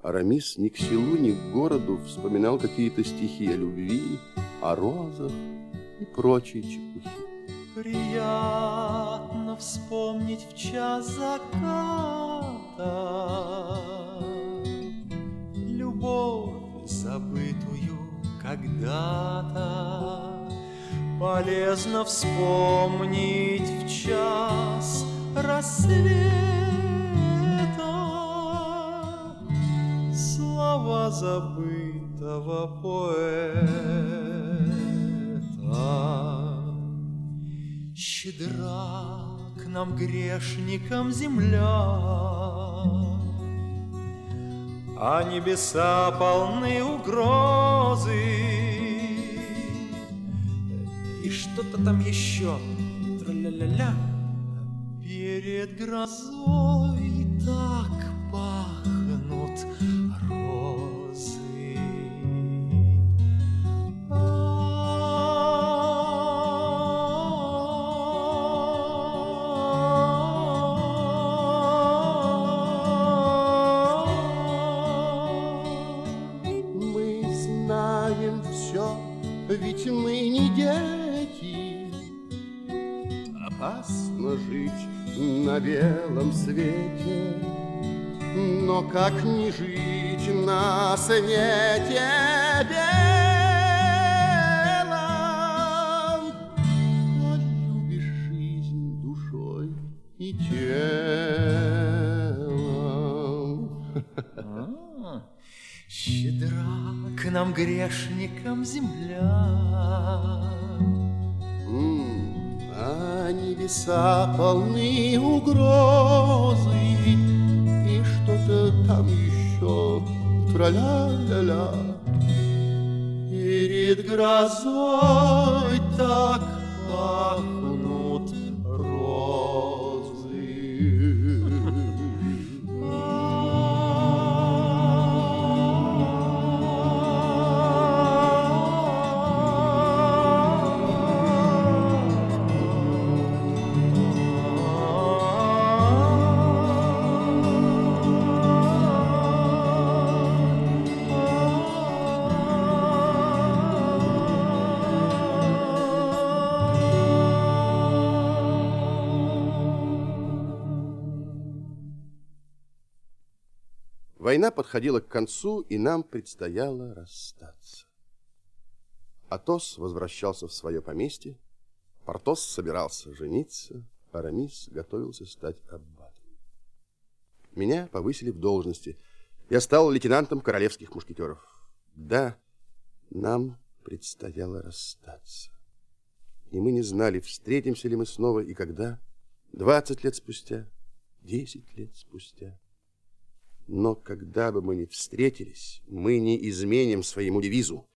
Арамис ни к селу, ни к городу вспоминал какие-то стихи о любви, о розах и прочей чепухи. Приятно вспомнить в час заката любовь, забытую когда-то. Полезно вспомнить в час рассвета слова забытого поэта. Щедра к нам, грешникам, земля, а небеса полны угрозы. И что-то там еще, тра-ля-ля-ля. Перед грозой так пахнут розы. Мы знаем все, ведь мы не дети. Опасно жить на белом свете, но как не жить на свете белом? Полюбишь жизнь душой и телом. Щедра к нам, грешникам, земля, а небеса полны угрозы. И что-то там еще, тра-ля-ля-ля. Перед грозой так пахнут розы. Война подходила к концу, и нам предстояло расстаться. Атос возвращался в свое поместье, Портос собирался жениться, Арамис готовился стать аббатом. Меня повысили в должности. Я стал лейтенантом королевских мушкетеров. Да, нам предстояло расстаться. И мы не знали, встретимся ли мы снова и когда, 20 лет спустя, 10 лет спустя. Но когда бы мы ни встретились, мы не изменим своему девизу.